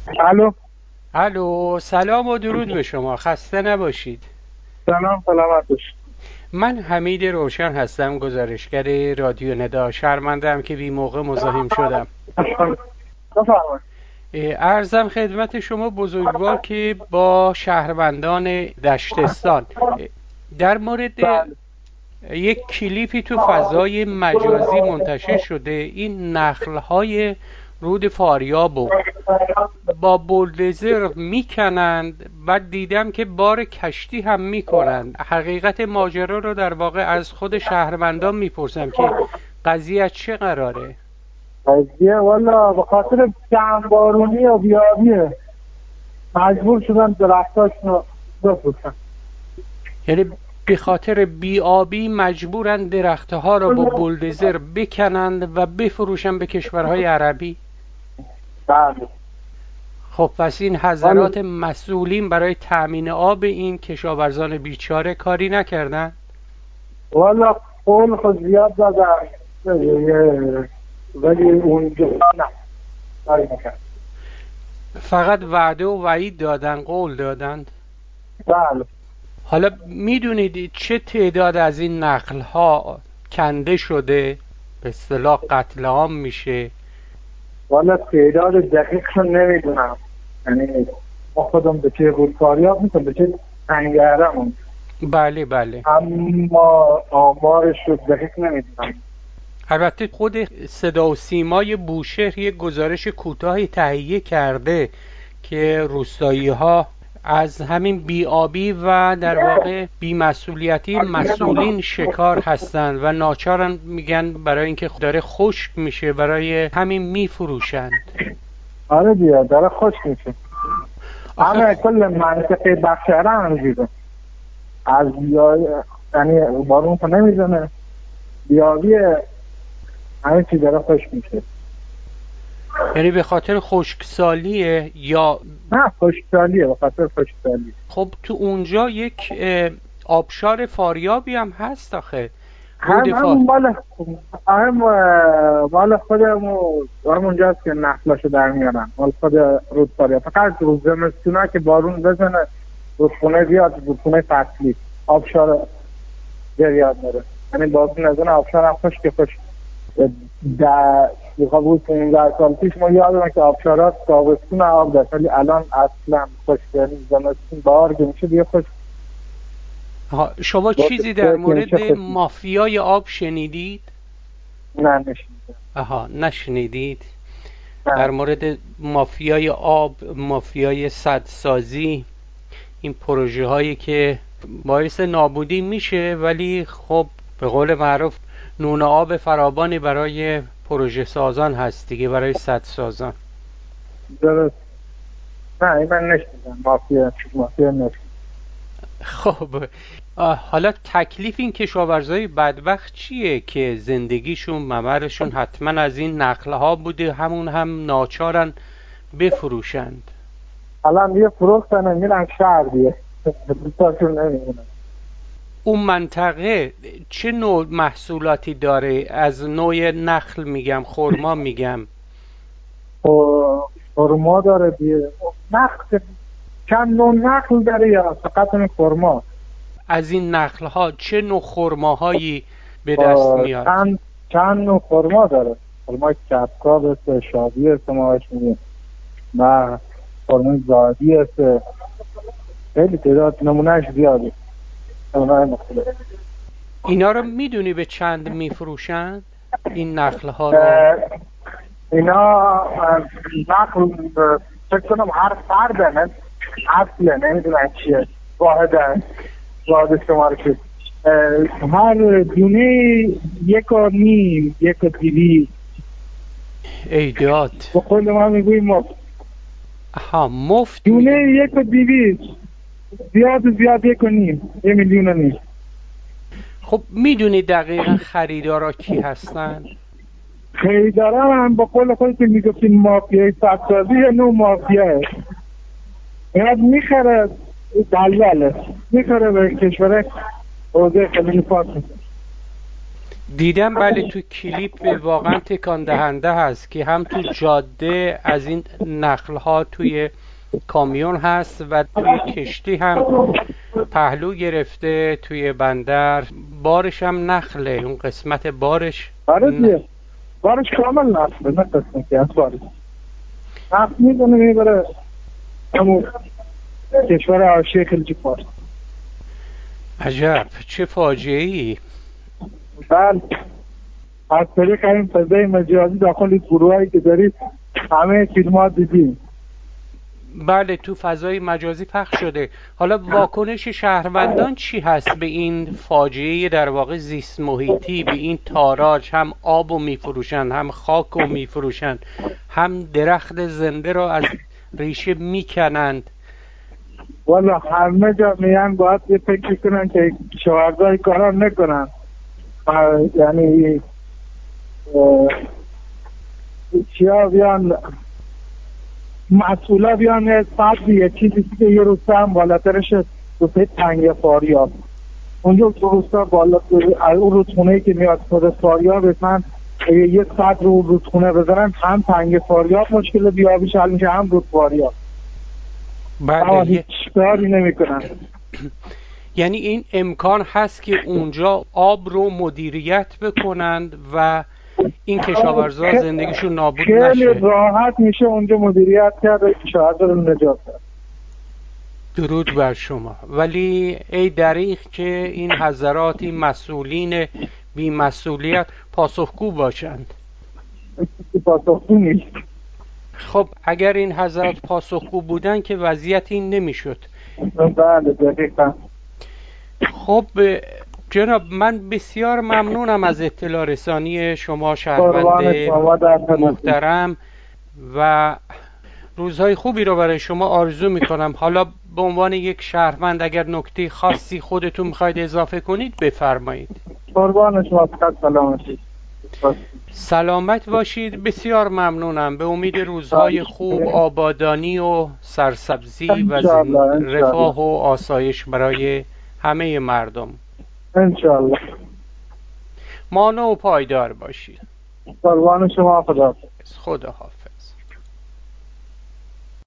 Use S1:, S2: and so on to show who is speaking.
S1: الو.
S2: الو، سلام و درود به شما. خسته نباشید.
S1: سلام، سلامت باش.
S2: من حمید روشن هستم، گزارشگر رادیو ندا. شرمنده‌ام که بی موقع مزاحم شدم.
S1: بفرمایید.
S2: عرضم خدمت شما بزرگوار که با شهروندان دشتستان در مورد
S1: بله.
S2: یک کلیپی تو فضای مجازی منتشر شده. این نخل‌های رود فاریابو با بولدزر میکنند. بعد دیدم که بار کشتی هم میکنند. حقیقت ماجرا رو در واقع از خود شهروندان میپرسم که قضیه چه قراره.
S1: قضیه والا به خاطر کم بارونی و بیابیه، مجبور شدن درختاشون رو بفروشن.
S2: یعنی به خاطر بیابی مجبورن درختها رو با بولدزر بکنند و بفروشن به کشورهای عربی.
S1: بله.
S2: خب پس این
S1: والا
S2: حضرات مسئولین برای تأمین آب این کشاورزان بیچاره کاری نکردن؟
S1: والا قول خود زیاد دادن، ولی اونجا نه، کاری نکرد.
S2: فقط وعده و وعید دادن، قول دادند.
S1: بله.
S2: حالا میدونید چه تعداد از این نخل ها کنده شده؟ به اصطلاح قتل عام میشه.
S1: والا تعداد دقیق رو نمیدونم، یعنی ما خودم به چه رودکاریاب میکنم، به چه سنگرمون،
S2: بله بله.
S1: اما آمارش رو دقیق نمیدونم.
S2: البته خود صدا و سیمای بوشهر یک گزارش کوتاهی تهیه کرده که روستایی ها از همین بیابی و در واقع بیمسئولیتی مسئولین شکار هستند و ناچارن، میگن برای اینکه داره خشک میشه برای همین میفروشند.
S1: آره دیگه داره خوش میشه.
S2: آخه
S1: همه کل منطقه بخشهره همجوره، از بیای، یعنی بارون که نمیزنه، بیابی، همه چی داره خوش میشه.
S2: یعنی به خاطر خشکسالیه یا؟
S1: نه، خوشسالیه، به خاطر خوشسالیه.
S2: خب تو اونجا یک آبشار فاریابی هم هست آخه، رود
S1: همون مال خودمون، همونجاست که نخلاشو در میارن، مال خود رودخانه. فقط روز زمستونا که بارون بزنه، رودخونه بیاد، رودخونه فصلی آبشار جریان داره، یعنی بارون نزنه آبشار هم خوش. در بود 15 سال پیش ما یادمه که آبشارات تابستون آب داشت، ولی الان اصلا خوش، یعنی زمستون بهار که میشه دیگه خوش.
S2: شما چیزی در
S1: که میشه
S2: مورد
S1: خوش.
S2: مافیای آب شنیدید؟
S1: نه نشید.
S2: آها، نشنیدید.
S1: نه.
S2: در مورد مافیای آب، مافیای سدسازی، این پروژه هایی که باعث نابودی میشه، ولی خب به قول معروف نون آب فراوانی برای پروژه سازان هست دیگه، برای سدسازان.
S1: درست. نه این من نشیدم، مافیا نشید.
S2: خب حالا تکلیف این کشاورزای بدبخت چیه که زندگیشون ممرشون حتما از این نقلها بوده، همون هم ناچارن بفروشند؟
S1: الان یه فروختن میرن شهر دیگه، دوستاشون نمیمونن.
S2: اون منطقه چه نوع محصولاتی داره؟ از نوع نخل میگم، خرما میگم.
S1: خورما داره دیگه، نخل چند نوع نخل داره یا فقط این خورما؟
S2: از این نخل ها چه نوع خرماهایی به دست میاد؟
S1: چند نوع خورما داره. خورما کپکاب است، شادی است، ما بهش میگیم، و خورمای زادی است. خیلی تعداد نمونهش زیاده، نمونه مختلف.
S2: اینا رو میدونی به چند میفروشند این نخل ها رو؟
S1: اینا نقل فکر کنم هر فردن اصله، نمیدونم چیه، واحد شماره شد. هر دونه 1.5، 1.2.
S2: ایداد.
S1: به قول ما میگویم مفت.
S2: ها، مفت
S1: دونه
S2: میگن.
S1: 1.2، زیاد 1.5، 1.5 میلیون.
S2: خب میدونی دقیقا خریدارا کی هستن؟
S1: خیلیدارا هم به قول خودت میگفتیم مافیای سبزازی یا نوع مافیاه. اینقدر میخره، دلوله میخره به کشور حوزه خلیج فارس.
S2: دیدم بله تو کلیپ واقعا تکان دهنده هست که هم تو جاده از این نخل ها توی کامیون هست و توی کشتی هم پهلو گرفته توی بندر، بارش هم نخله، اون قسمت بارش
S1: بارش کامل نخله، نه قسمتی از بارش نخل میبره همون کشور آشی خلیج فارس.
S2: عجب، چه فاجعه‌ای.
S1: بله، از طریق این فضای مجازی داخل گروهایی که دارید همه فیلم ها دیدیم.
S2: بله، تو فضای مجازی پخش شده. حالا واکنش شهروندان چی هست به این فاجعه در واقع زیست محیطی؟ به این تاراج هم آب رو میفروشن، هم خاک رو میفروشن، هم درخت زنده رو از ریشه میکنند.
S1: والا همه جا میان باید یه فکر کنن که کشاورزای کارا نکنن، یعنی چیا بیان مسئولا بیان یه سبزی یه چیزی که یه روستا هم بالاترش روسته تنگ فاریاب، اونجا روستا بالا اون رودخونه‌ای که میاد خود فاریاب بسن یه سد رو رودخونه بزنن، هم تنگ فاریاب مشکل بیابیش حل میشه، هم رود فاریاب.
S2: بله،
S1: هیچ کاری نمی‌کنن.
S2: یعنی این امکان هست که اونجا آب رو مدیریت بکنند و این کشاورزا زندگیشون نابود نشه.
S1: خیلی راحت میشه اونجا مدیریت کرد و کشاورزا رو نجات داد.
S2: درود بر شما. ولی ای دریغ که این حضرات، این مسئولین بی مسئولیت پاسخگو باشند.
S1: پاسخگو نیست.
S2: خب اگر این حضرات پاسخگو بودن که وضعیت این نمیشد.
S1: بله دقیقا.
S2: خب جناب، من بسیار ممنونم از اطلاع رسانی شما شهروند محترم و روزهای خوبی رو برای شما آرزو میکنم. حالا به عنوان یک شهروند اگر نکته خاصی خودتون میخواید اضافه کنید بفرمایید.
S1: قربان شما، سلامتی.
S2: سلامت باشید. بسیار ممنونم. به امید روزهای خوب، آبادانی و سرسبزی و رفاه و آسایش برای همه مردم.
S1: انشالله.
S2: مانع و پایدار باشید.
S1: قربان شما. خدا
S2: حافظ.